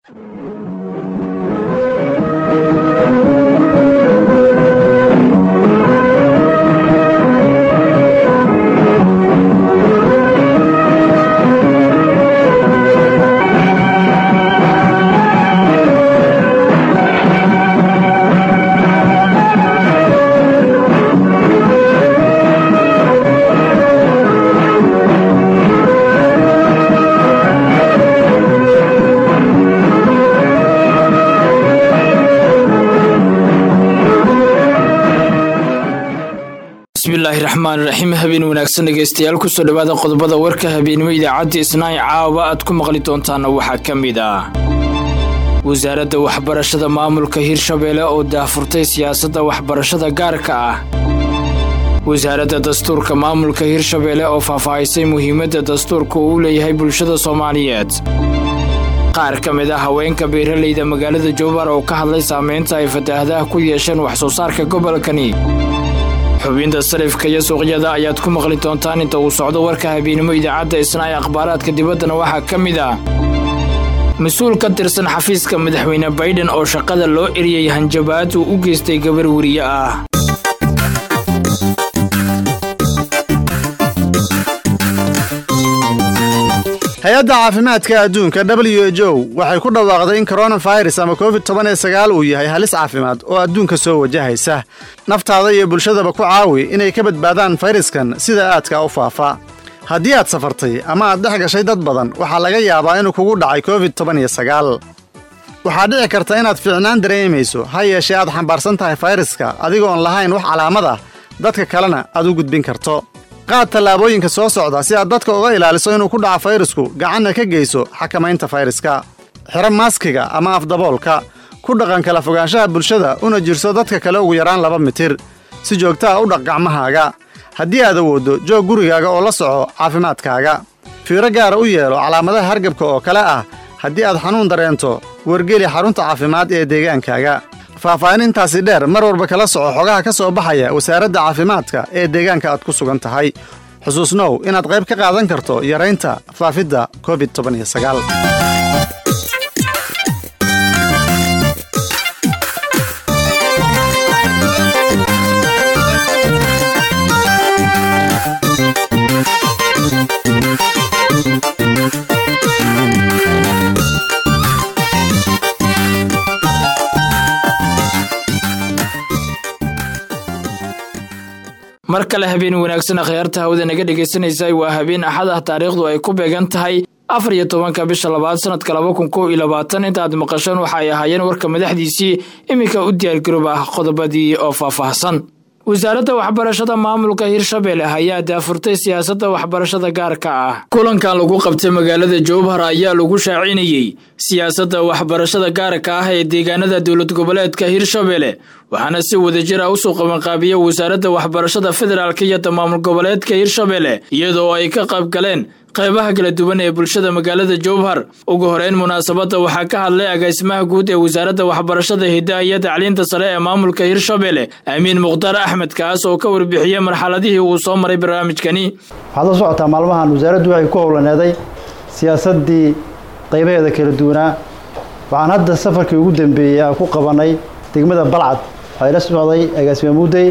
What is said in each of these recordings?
bismillaahi raxmaani raxiim habeen wanaagsan dhegeystayaal ku soo dhawaada qodobada warka habeenimo idaacadda isnaa caawa aad ku maqli doontaan waxaa ka mid ah wasaaradda waxbarashada maamulka Hirshabelle oo daafurtay siyaasadda waxbarashada gaarka ah wasaaradda dastuurka maamulka Hirshabelle oo faahfaahisay muhiimadda dastuurka uu leeyahay bulshada Soomaaliyeed qaar ka mid ah haweenka beeraleyda magaalada Jowhar oo ka hadlay saameynta ay fatahaadaha ku yeesheen wax soo saarka gobolkani xubinta sarifka iyo suuqyada ayaad ku maqli doontaan inta uu socdo warka habeenimo idaacadda isnaa akhbaaraadka dibaddana waxaa ka mid ah mas'uul ka tirsan xafiiska madaxweyne Biden oo shaqada loo eriyay hanjabaad uu u geystay gabar wariye ah hay-adda caafimaadka adduunka WHO waxay ku dhawaaqday in coronavirus ama COVID-19 uu yahay halis caafimaad oo adduunka soo wajahaysa naftaada iyo bulshadaba ku caawi inay ka badbaadaan fayraskan sida aadka u faafa haddii aad safartay ama aad dhex gashay dad badan waxaa laga yaabaa inuu kugu dhacay COVID-19 waxaa dhici karta inaad fiicnaan dareemayso ha yeeshee aad xambaarsan tahay fayraska adigoon lahayn wax calaamad ah dadka kalena aad u gudbin karto qaad tallaabooyinka soo socda si aad dadka uga ilaaliso inuu ku dhaco fayrasku gacanna ka geyso xakamaynta fayraska xiro maaskiga ama afdaboolka ku dhaqan kala fogaanshaha bulshada una jirso dadka kale ugu yaraan 2 mitir si joogto ah u dhaq gacmahaaga haddii aad awooddo joog gurigaaga oo la soco caafimaadkaaga fiiro gaara u yeelo calaamadaha hargabka oo kale ah haddii aad xanuun dareento wargeli xarunta caafimaad ee deegaankaaga faahfaahin intaasi dheer mar walba kala soco xogaha ka soo baxaya wasaaradda caafimaadka ee deegaanka aad ku sugan tahay xusuusnow inaad qayb ka qaadan karto yaraynta faafidda COVID-19 mar kale habeen wanaagsan akhyaarta hawada naga dhageysanaysa waa habeen axad ah taariikhdu ay ku beegan tahay 14 bisha 2 sanadka 2022 inta aad maqashaan waxa ay ahaayeen warka madaxdiisii imika u diyaar garooba qodobadii oo faahfaahsan wasaaradda waxbarashada maamulka Hirshabelle ayaa daafurtay siyaasadda waxbarashada gaarka ah kulankan lagu qabtay magaalada Jowhar ayaa lagu shaacinayay siyaasadda waxbarashada gaarka ah ee deegaanada dawlad goboleedka Hirshabelle waxaana si wadajir ah u soo qabanqaabiyay wasaaradda waxbarashada federaalka iyo maamul goboleedka Hirshabelle iyadoo ay ka qayb galeen qaybaha kala duwan ee bulshada magaalada Jowhar ugu horeyn munaasabada waxaa ka hadlay agaasimaha guud ee wasaaradda waxbarashada hidaha iyo tacliinta sare ee maamulka Hirshabelle Amiin Muqtar Axmed kaas oo ka warbixiyay marxaladihii uu soo maray barnaamijkani waxaa la socotaa maalmahan wasaaraddu waxay ku howlaneeday siyaasadii qaybaheeda kala duwanaa waxaan hadda safarkii ugu dambeeyay ku qabanay degmada Balcad waxay la socday agaasima Muudey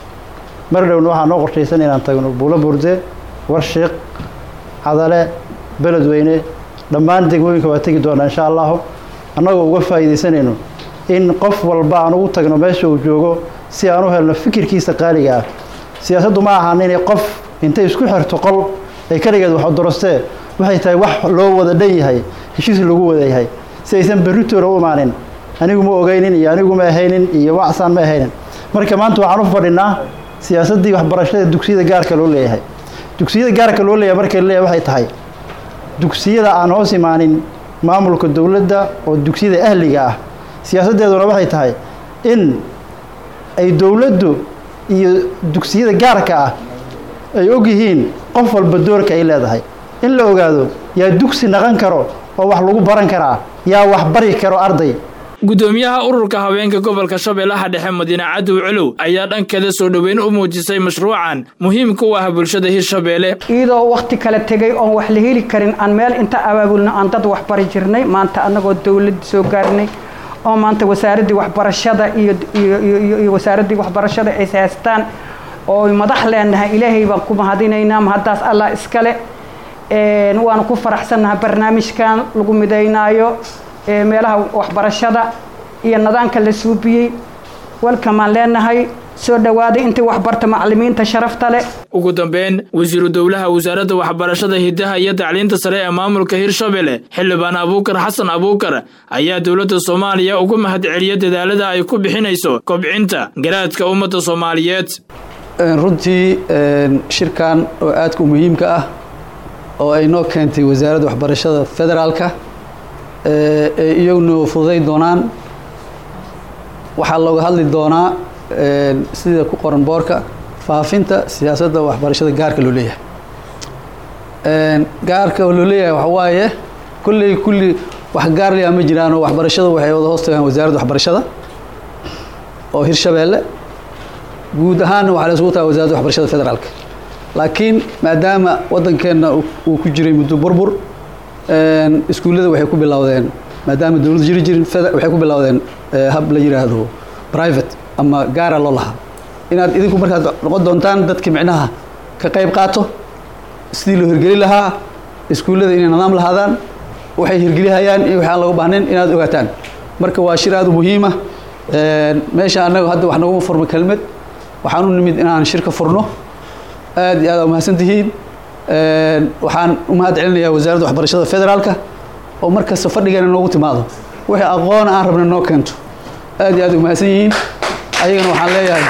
mar dhowna waxaan noo qorshaysan inaan tagno Buulo Burde Warshiq cadale beledweyne dhammaan degmooyinka waa tagi doonaa insha Allah annagoo uga faa'iideysanayno in qof walba aan ugu tagno meesha uu joogo si aan u helno fikirkiisa qaaliga ah siyaasaddu ma ahan in qof intay isku xirto qol ay kaligeed wax dorostee waxay tahay wax loo wada dhan yahay heshiis lagu wada yahay si aysan berrito u imaanin anigu ma ogeynin iyo anigu ma ahaynin iyo waxsan ma ahaynin marka maanta waxaan u fadhinaa siyaasadii waxbarashada dugsiyada gaarka loo leeyahay dugsiyada gaarka loo leeyahay markay leeyahay waxay tahay dugsiyada aan hoos imaanin maamulka dawladda oo dugsiyada ahliga ah siyaasadeeduna waxay tahay in ay dawladdu iyo dugsiyada gaarka ah ay og yihiin qof walba doorka ay leedahay in la ogaado yaa dugsi naqan karo oo wax lagu baran karaa yaa wax bari karo arday gudoomiyaha ururka haweenka gobolka Shabeellaha Dhexe Madiina Cadow Culuw ayaa dhankeeda soo dhaweyn u muujisay mashruucan muhiimka u ah bulshada Hirshabeelle iyadoo waqti kala tagay oo wax la heli karin aan meel inta abaabulna aan dad wax bari jirnay maanta anagoo dawladda soo gaarnay oo maanta wasaaradda waxbarashada iyo wasaaradda waxbarashada ay haystaan oo madax leenahay Ilaahay baan ku mahadinaynaa mahadaas Allah iskale waan ku faraxsanahay barnaamijkan lagu mideynaayo meelaha waxbarashada iyo nidaamka la suubiyay walkamaan leenahay soo dhawaaday intii waxbarta macallimiinta sharafta leh ugu dambeyn wasiiru dawlaha wasaaradda waxbarashada hidaha iyo tacliinta sare ee maamulka Hirshabeelle Xildhibaan Abuukar Xasan Abuukar ayaa dawladda Soomaaliya ugu mahadceliyay dadaalada ay ku bixinayso kobcinta garaadka ummadda Soomaaliyeed runtii shirkan oo aad ku muhiimka ah oo ay noo keentay wasaaradda waxbarashada federaalka iyaguna fududay doonaan waxaa looga hadli doonaa sida ku qoran boorka faafinta siyaasadda waxbarashada gaarka loo leeyahay gaarka loo leeyahay waxa waaye kulli wax gaar leh ma jiraan oo waxbarashada waxay wada hoos tagaan wasaaradda waxbarashada oo Hirshabeelle guud ahaan waxa la isku taa wasaaradda waxbarashada federaalka laakiin maadaama wadankeena uu ku jiray muddo burbur iskuulada waxay ku bilowdeen maadaama dawladdu jirin waxay ku bilowdeen hab la yiraahdo private ama gaar loo lahaa inaad idinku markaad noqon doontaan dadkii micnaha ka qayb qaato sidii loo hirgeli lahaa iskuulada inay nidaam lahaadaan waxay hirgeliyayaan iyo waxa lagu baahneen inaad ogaataan marka waa shir aad u muhiim ah meesha anagu hadda wax nagu furmo kelmad waxaan u nimid inaan shirka furno aad iyo aad u mahadsantihiin waxaan u mahadcelinayaa wasaaradda waxbarashada federaalka oo markasta fadhigeena noogu timaado wixii aqoon aan rabna noo keento aad iyo aad u mahadsan yihiin ayagana waxaan leeyahay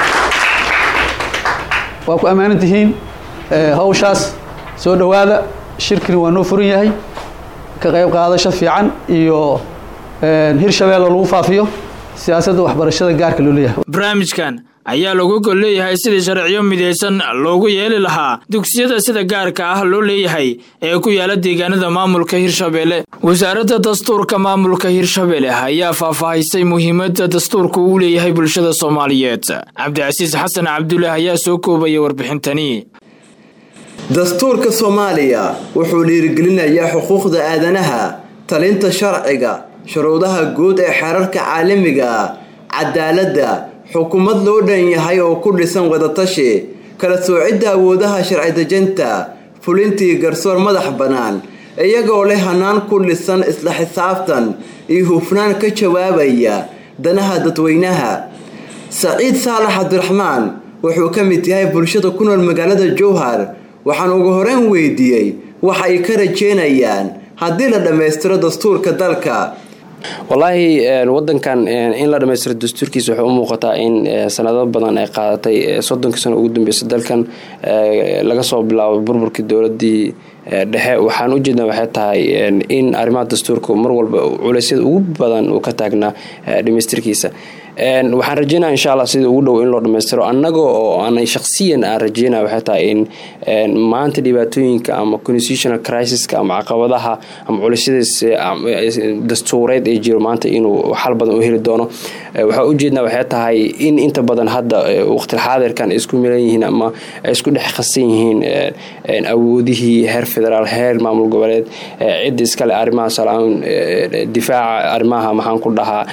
waa ku ammaanantihiin hawshaas soo dhawaada shirkina waa noo furan yahay ka qayb qaadasho fiican iyo Hirshabeelle lagu faafiyo siyaasadda waxbarashada gaarka loo leeyahay barnaamijkan ayaa lagu gol leeyahay sidii sharciyo midaysan loogu yeeli lahaa dugsiyada sida gaarka ah loo leeyahay ee ku yaala deegaanada maamulka Hirshabeelle wasaaradda dastuurka maamulka Hirshabeelle ayaa faahfaahisay muhiimadda dastuurku uu leeyahay bulshada Soomaaliyeed Cabdicaziis Xasan Cabdullaahi ayaa soo koobay warbixintani dastuurka Soomaaliya wuxuu dhiirigelinayaa xuquuqda aadanaha talinta sharciga shuruudaha guud ee xeerarka caalamiga cadaaladda xukuumad loo dhan yahay oo ku dhisan wadatashi kala soocidda awoodaha sharci dejinta fulintii garsoor madax banaan iyagoo leh hanaan ku dhisan isla xisaabtan iyo hufnaan ka jawaabaya danaha dadweynaha Saciid Saalax Cabdiraxmaan wuxuu ka mid yahay bulshada ku nool magaalada Jowhar waxaan ugu horeen weydiiyay waxa ay ka rajeynayaan haddii la dhameystiro dastuurka dalka wallahi wadankan in la dhameystiro dastuurkiisa wuxuu u muuqataa in sanado badan ay qaadatay 30 sano ugu dambeysay dalkan laga soo bilaabo burburkii dawladii dhexe waxaan u jeednaa waxay tahay in arrimaha dastuurka mar walba culaysyada ugu badan uu ka taagnaa dhameystirkiisa waxaan rajeynayaa insha Allah sida ugu dhow in loo dhameystiro annaga oo aan shakhsiyan aan rajeynayaa waxay tahay in maanta dhibaatooyinka ama constitutional crisis ama caqabadaha ama culaysyada dastuureed ee jiro maanta inuu xal badan u heli doono waxa u jeednaa waxay tahay in inta badan hadda waqti xaadirkan isku milan yihiin ama isku dhex qasan yihiin awoodihii heer federaal heer maamul goboleed cid iskale arrimaha salaam difaaca arrimaha maxaan ku dhahaa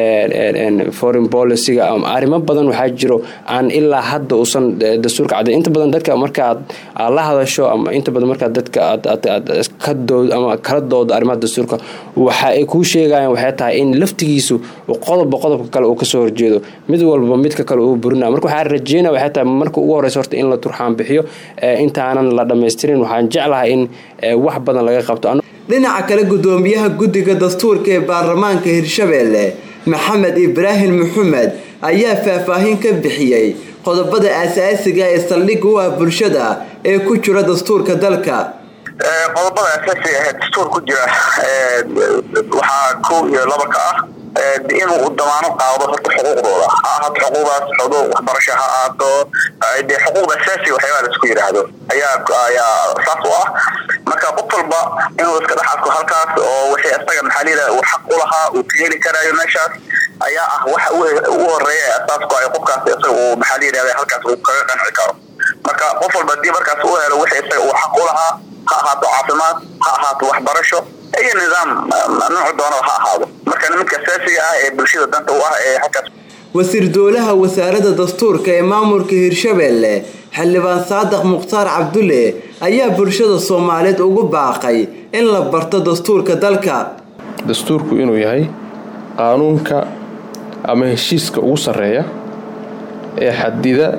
foreign policy arrimo badan waxaa jiro aan ilaa hadda uusan dastuurka cadeyn inta badan dadka marka aad la hadasho ama inta badan marka dadka ka dood ama kala dood arrimaha dastuurka waxa ay ku sheegayaan waxay tahay in laftigiisu qodobka kale uu ka soo horjeedo mid walba midka kale uu burina marka waxa rajeynaa waxay tahay marka ugu horeyso horta in la turxaan bixiyo intaanan la dhameystirin waxaan jeclahay in wax badan laga qabto dhinaca kale gudoomiyaha guddiga dastuurka ee baarlamaanka Hirshabeelle Maxamed Ibrahim Maxamed ayaa faahfaahin ka bixiyay qodobada asaasiga ee saldhig u ah bulshada ee ku jira dastuurka dalka qodobada asaasiga ee dastuurka ku jira waxa 1 iyo 2 ka ah inuu damaano qaado horta xuquuqdooda ha ahaato xuquuqdaas xuquuq waxbarasho ha ahaato xuquuq asaasi waxyaabaa la isku yidhaahdo ayaa saas u ah marka qof walba inuu iska dhex arko halkaas oo wixii isaga maxaa la yidhahda uu xaq u lahaa uu ka heli karaayo meeshaas ayaa ah waxa ugu horeeya ee asaasku ay qofkaas isaga uu maxaa la yidhahda halkaas uu kaga qanci karo marka qof walba haddii markaas uu helo wixii isaga uu xaq u lahaa ha ahaato caafimaad ha ahaato waxbarasho iyo nidaam nooc doona ha ahaado marka midka asaasiga ah ee bulshada danta u ah ee halkaas wasiir dowlaha wasaaradda dastuurka ee maamulka Hirshabelle xildhibaan Saadiq Mukhtaar Cabdulle ayaa bulshada Soomaaliyeed ugu baaqay in la barto dastuurka dalka dastuurku inuu yahay qaanuunka ama heshiiska ugu sareeya ee xadida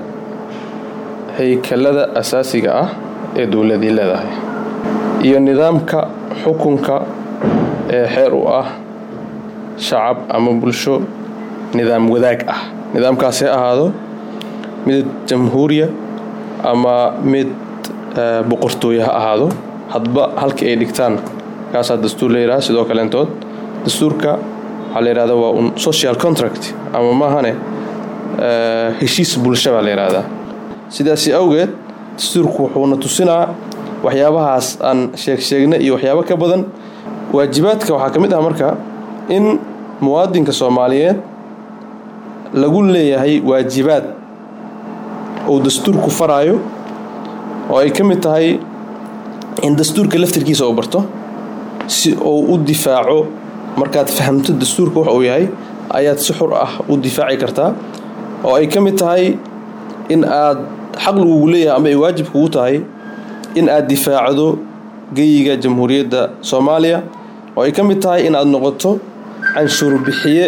haykalada asaasiga ah ee dawladda leedahay iyo nidaamka xukunka ee xeer u ah shacab ama bulsho nidaam wadaag ah nidaamkaas ahaado mid jamhuuriya ama mid boqortooyo ha ahaado hadba halka ay dhigtaan kaas dastuur leeyahay sidoo kale intood dastuurka waxa la yiraahdaa waa social contract ama maahane heshiis bulshada la yiraahdaa sidaas awgeed dastuurku wuxuu tusinaa waxyaabahaas aan sheegnay iyo waxyaabo ka badan waajibaadka waxa kamid ah marka in muwaadinka Soomaaliyeed lagu leeyahay waajibaad oo dastuurku faraayo oo ay kamid tahay in dastuurka laftirkiisa oo barto si oo u difaaco markaad fahamto dastuurka waxa uu yahay ayaad si xor ah u difaaci kartaa oo ay kamid tahay in aad xaq lagu leeyahay ama ay waajib kugu tahay in aad difaacdo geeyiga jamhuuriyadda Soomaaliya oo ay kamid tahay in aad noqoto canshuur bixiye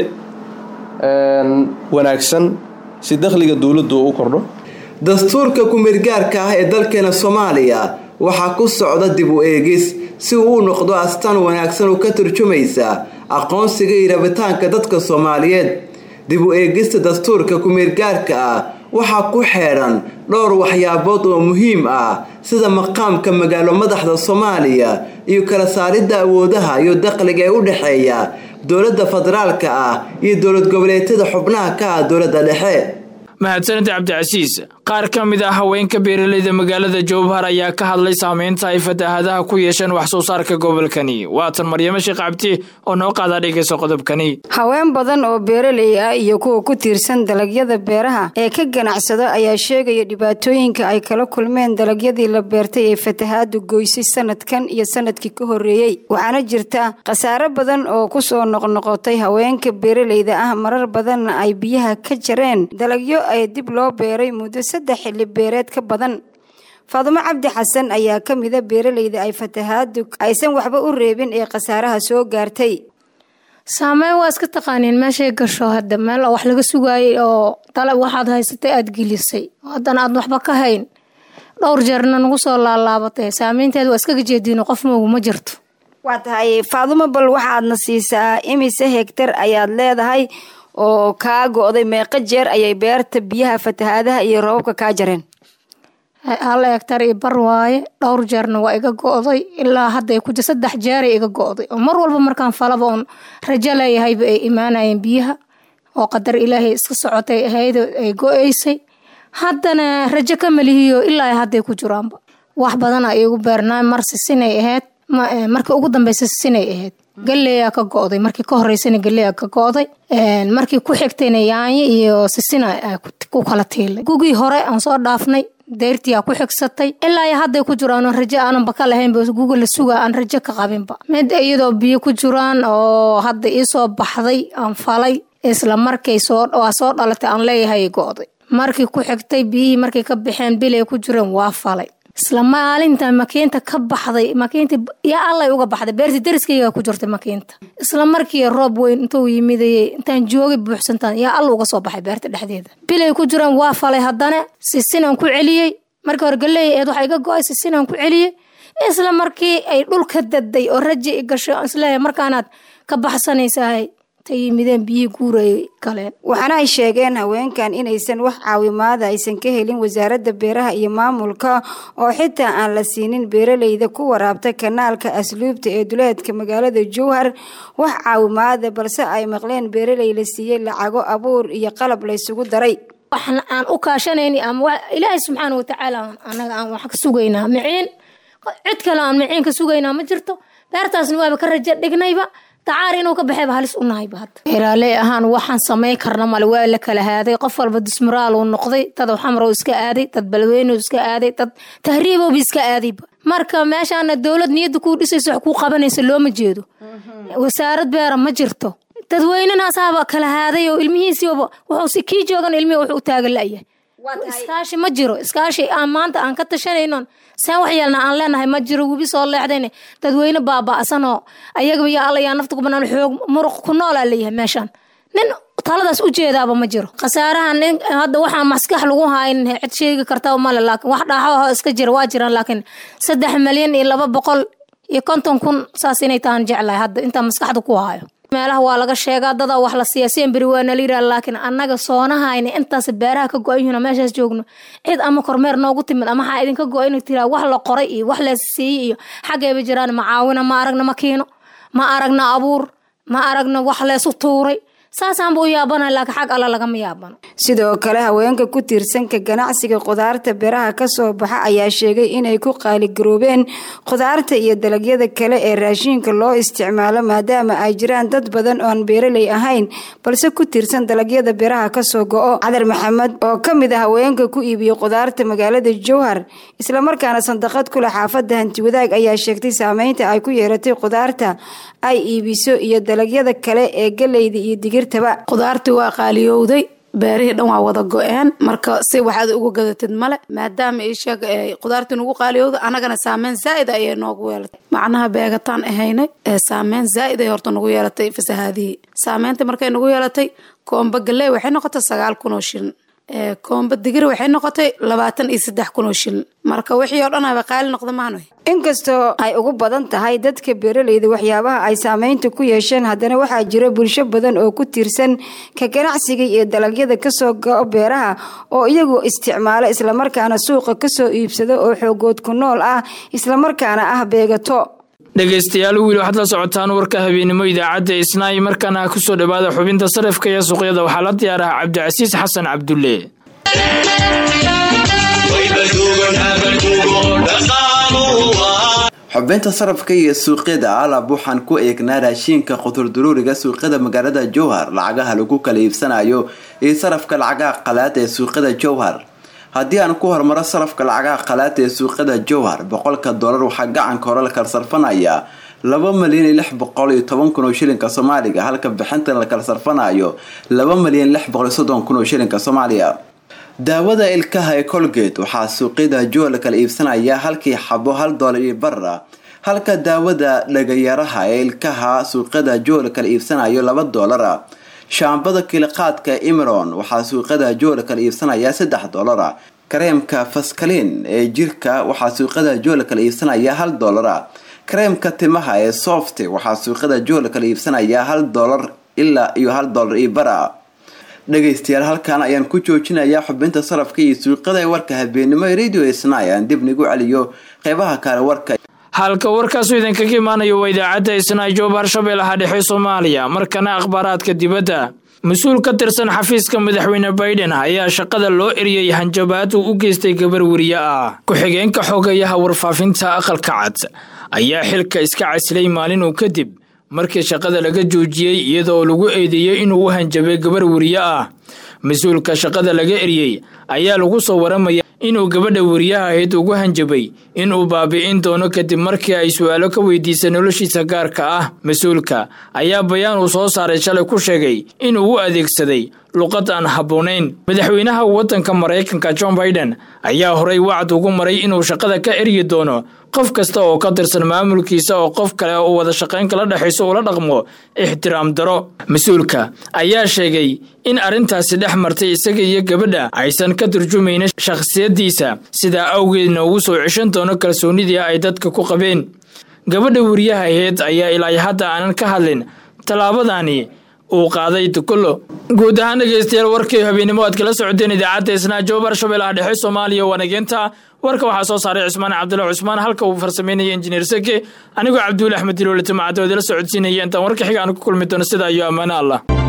wanaagsan si dakhliga dawladdu u kordho dastuurka ku mirgaarka ah ee dalkeena Soomaaliya waxa ku socda dib u eegis si uu noqdo astaan wanaagsan oo ka turjumaysa aqoonsiga iyo rabitaanka dadka Soomaaliyeed dib u eegista dastuurka ku mirgaarka ah waxa ku xeeran dhowr waxyaabood oo muhiim ah sida maqaamka magaalo madaxda Soomaaliya iyo kala saaridda awoodaha iyo dakhliga ee u dhaxeeya dawladda federaalka ah iyo dawlad goboleedyada xubnaha ka ah dawladda dhexe mahadsanid Cabdicasiis qaar ka mid ah haweenka beeraleyda magaalada Jowhar ayaa ka hadlay saameynta ay fatahaadaha ku yeesheen wax soo saarka gobolkani waatan Maryama Sheekh Cabdi oo noo qaada dhigayso qodobkani haween badan oo beeraley ah iyo kuwa ku tiirsan dalagyada beeraha ee ka ganacsada ayaa sheegaya dhibaatooyinka ay kala kulmeen dalagyadii la beertay ee fatahaadu goysay sanadkan iyo sanadkii ka horeeyay waxaana jirta khasaare badan oo ku soo noqnoqotay haweenka beeraleyda ah marar badan ay biyaha ka jareen dalagyo ay dib loo beeray muddo 3 xilli beereed ka badan Faadumo Cabdi Xasan ayaa kamid ah beeraleyda ay fatahaadu aysan waxba u reebin ee khasaaraha soo gaartay saameyn waa iska taqaaniin meeshay gasho hadda meel wax laga sugaayay oo dalab waxaad haysatay aad gelisay haddana aad waxba ka hayn dhowr jeerna nagu soo laalaabatay saameynteedu waa iska jeedino qof ma jirto waa tahay Faadumo bal waxaadna siisaa imise hektar ayaad leedahay oo ka go'day meeqa jeer ayay beerta biyaha fatahaadaha iyo roobka ka jareen 1 hektar iyo bar waaye dhowr jeerna waa iga go'day ilaa hadda ku jirto 3 jeer iga go'day oo mar walba markaan falaba on rajo leeyahay ay imaanayeen biyaha oo qadar Ilaahay iska socotay ahayd ay go'aysay haddana rajo ka malihiyo ilaa hadda ku jiraanba wax badan ay igu beernaa marsi sinay ahayd markii ugu dambeysay sinay ahayd galleeya ka go'day markii ka horeysay galleeya ka go'day markii ku xigtayna yaanyo iyo sisina ku kala tiilay gugii hore aan soo dhaafnay deertiya ku xigsatay ilaa hadda ku jiraan rajo aan ba ka lahayn guga la suga aan rajo ka qabinba mid iyadoo biyo ku jiraan oo hadda ii soo baxday aan falay isla markay soo dhalatay aan leeyahay go'day markii ku xigtay biyi markii ka bixeen bilay ku jiraan waa falay isla maalinta makiinta ka baxday makiinta yaa Allah uga baxday beerta dariskayga ku jirtay makiinta isla markii roob weyn intuu yimidayay intaan joogay buuxsantaan yaa Allah uga soo baxay beerta dhexdeeda bilay ku jiraan waa falay haddana sisinaan ku celiyay markii hore galleey waxa iga go'ay sisinaan ku celiyay isla markii ay dhulka daday oo rajo i gasho isla markaanaad ka baxsanaysaa ta yimideen biyihii guurayay galeen. waxaana ay sheegeen haweenkan inaysan wax caawimaada aysan ka helin wasaaradda beeraha iyo maamulka oo xitaa aan la siinin beeraleyda ku waraabta kanaalka asluubta ee duleedka magaalada Jowhar wax caawimaada balse ay maqleen beeraley la siiyay lacago abuur iyo qalab la isugu daray. waxna aan u kaashanayni ama Ilaahay subxaanahu wa ta'aala anaga aan wax ka sugaynaa miciin cid kale aan miciin ka sugaynaa ma jirto beertaasna waaba ka rajo dhignayba tacaar inuu ka baxayba halis u nahayba hadda beeraley ahaan waxaan sameey karna mal waa la kala haaday qof walba dismaraal uu noqday dad xamro iska aaday dad balweyno iska aaday dad tahriibo iska aaday marka meeshaana dawlad niyada ku dhisayso wax ku qabanaysa looma jeedo wasaarad beer ma jirto dadweynena asaaba kala haaday oo ilmihiisiiba wuxuu si kii joogan ilmihi wuxuu u taagan laayay iskaashi ma jiro iskaashi aan maanta aan ka tashanayno saan waxyeelna aan leenahay ma jiro wibi soo leexdeen dadweyne baaba'san oo ayaga yaa alla yaa nafta ku banaan xoog muruq ku nool ah leeyahay meeshan nin taladaas u jeedaaba ma jiro khasaaraha nin hadda waxa maskax lagu hayn cid sheegi kartaa ma laakiin wax dhaaxo iska jira waa jiraan laakiin 3 milyan iyo 250,000 saas inay taan jeclay hadda inta maskaxda ku hayo meelaha waa laga sheegaa dada wax la siyaaseen bari waa naliira laakiin annaga soonahayna intaas beeraha ka go'ayna meeshaas joogno cid ama kormeer noogu timid ama waxa idin ka go'ayna tiraa wax la qoray iyo wax la siiyay iyo xageeba jiraan macaawina ma aragna makiino ma aragna abuur ma aragna wax la isu tuuray saasaan buu yaabana laakiin xaq alla laga yaabano. sidoo kale haweenka ku tiirsan ka ganacsiga qudaarta beeraha ka soo baxa ayaa sheegay inay ku qaali garoobeen qudaarta iyo dalagyada kale ee raashinka loo isticmaalo maadaama ay jiraan dad badan oo aan beeraley ahayn balse ku tiirsan dalagyada beeraha ka soo go'o. Cadar Maxamed oo kamid ah haweenka ku iibiyo qudaarta magaalada Jowhar isla markaana sandaqad kula xaafadda hanti wadaag ayaa sheegtay saameynta ay ku yeelatay qudaarta ay iibiso iyo dalagyada kale ee galeyda iyo digirtaba. qudaartu waa qaaliyowday beerihii dhan waa wada go'een marka si waxaad ugu gadatid male maadaama ay sheeg qudaartu ugu qaaliyowdo anagana saameyn zaid ay noogu yeelatay macnaha beegataan ahaynay saameyn zaid ay horta nagu yeelatay fasahaadii saameynta markay nagu yeelatay koomba galey waxay noqotay 9,000 shilin koomba digir waxay noqotay 23,000 shilin marka wixii oo dhan ay qaali noqdo maanoy. inkastoo ay ugu badan tahay dadka beeraleyda waxyaabaha ay saameynta ku yeesheen haddana waxaa jira bulsho badan oo ku tiirsan ka ganacsiga iyo dalagyada ka soo go'o beeraha oo iyagu isticmaalo isla markaana suuqa ka soo iibsado oo xoogood ku nool ah isla markaana ah beegato. dhageystayaal wiil waxaad la socotaan warka habeenimo idaacadda Isnaa markaana ku soo dhawaada xubinta sarifka iyo suuqyada waxaa la diyaaraha Cabdicasiis Xasan Cabdulle. xubinta sarafka iyo suuqyada alaab waxaan ku eegnaa raashinka qudur-duruuriga suuqyada magaalada Jowhar lacagaha lagu kala iibsanayo iyo sarafka lacagaha qalaad ee suuqyada Jowhar. haddii aan ku hormaro sarafka lacagaha qalaad ee suuqyada Jowhar $100 waxaa gacanka hore la kala sarfanayaa 2,610,000 shilinka Soomaaliga halka bixinta la kala sarfanayo 2,630,000 shilinka Soomaaliya. daawada ilkaha ee Colgate waxaa suuqyada Jowhar kala iibsanaya halkii xabo $1 halka daawada dhagayaraha ee ilkaha suuqyada Jowhar kala iibsanayo $2. shaambada kilaqaadka Imron waxaa suuqyada Jowhar kala iibsanaya $3. kareemka Faskalin ee jirka waxaa suuqyada Jowhar kala iibsanaya $1. kareemka timaha ee Soft waxaa suuqyada Jowhar kala iibsanaya $1 ilaa iyo $1.50. dhageystayaal halkaan ayaan ku joojinayaa xubinta sarafka iyo suuqyada ee warka habeenimo ee Radio Isnaa aan dib nigu celiyo qeybaha kale warka. halka warkaas idinkaga imaanayo waa idaacadda Isnaa Jowhar Shabeellaha Dhexe Soomaaliya. markana akhbaaraadka dibadda mas'uul ka tirsan xafiiska madaxweyne Biden ayaa shaqada loo eriyay hanjabaad uu u geystay gabar wariye ah. ku-xigeenka xogayaha warfaafinta aqalka cad ayaa xilka iska casilay maalin uu kadib markii shaqada laga joojiyay iyadoo lagu eedeeyay inuu u hanjabay gabar wariye ah. mas'uulka shaqada laga eriyay ayaa lagu soo waramaya inuu gabadha wariyaha ahayd ugu hanjabay inuu baabi'in doono kadib markii ay su'aalo ka weydiisay noloshiisa gaarka ah. mas'uulka ayaa bayaan uu soo saaray shalay ku sheegay inuu u adeegsaday luqad aan habboonayn. madaxweynaha waddanka Mareykanka Joe Biden ayaa horay wacd ugu maray inuu shaqada ka eryi doono qof kasta oo ka tirsan maamulkiisa oo qof kale oo wada shaqayn kala dhaxayso ula dhaqmo ixtiraam daro. mas'uulka ayaa sheegay in arintaasi dhex martay isaga iyo gabadha aysan ka turjumaynin shakhsiyadiisa sidaa awgeedna uu soo ceshan doono kalsoonidii ay dadka ku qabeen. gabadha wariyaha ahayd ayaa ilaa hadda aanan ka hadlin tallaabadani uu qaaday Tukulo. guud ahaan dhegeystayaal warkii habeenimo aad kala socoteen idaacadda Isnaajo Shabeellaha Dhexe Soomaaliya wanaagenta warka waxaa soo saaray Cismaan Cabdulla Cusmaan halka uu farsameynayay injineer Sake anigoo Cabdulla Axmed Diloole Timacado la socodsiinayay intaan warka xiga aan ku kulmi doono sida iyo amaana Allah